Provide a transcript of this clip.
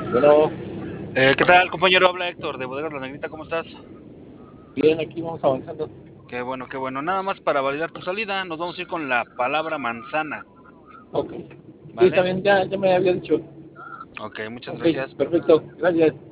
Bueno, ¿Qué tal, compañero? Habla Héctor de Bodegas La Negrita, ¿cómo estás? bien, aquí vamos avanzando. Qué bueno, qué bueno. Nada más para validar tu salida, nos vamos a ir con la palabra manzana, Ok. Sí, ¿vale? está bien, ya me había dicho. Ok, muchas Ok, gracias. perfecto, gracias.